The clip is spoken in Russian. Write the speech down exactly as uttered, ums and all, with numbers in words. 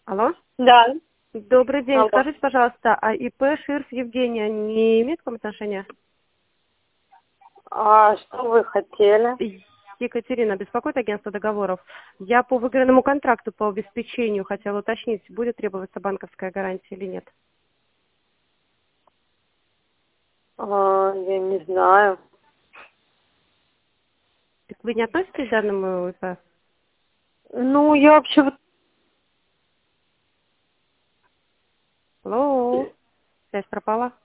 Алло. Да. Добрый день. Алло. Скажите, пожалуйста, а ИП Ширф Евгения не имеет к вам отношения? А что вы хотели? Екатерина, беспокоит агентство договоров. Я по выигранному контракту по обеспечению хотела уточнить, будет требоваться банковская гарантия или нет. А, я не знаю. Так вы не относитесь к данному ИП? Ну, я вообще вот... Алло. Связь пропала?